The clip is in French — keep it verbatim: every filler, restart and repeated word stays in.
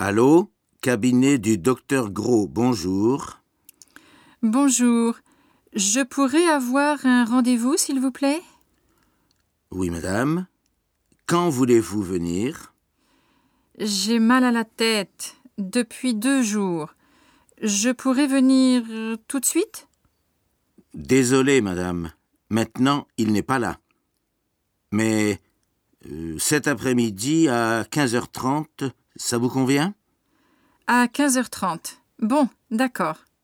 Allô, cabinet du docteur Gros, bonjour. Bonjour. Je pourrais avoir un rendez-vous, s'il vous plaît? Oui, madame. Quand voulez-vous venir? J'ai mal à la tête depuis deux jours. Je pourrais venir euh, tout de suite? Désolé, madame. Maintenant, il n'est pas là. Mais euh, cet après-midi à quinze heures trente, ça vous convient? À quinze heures trente. Bon, d'accord.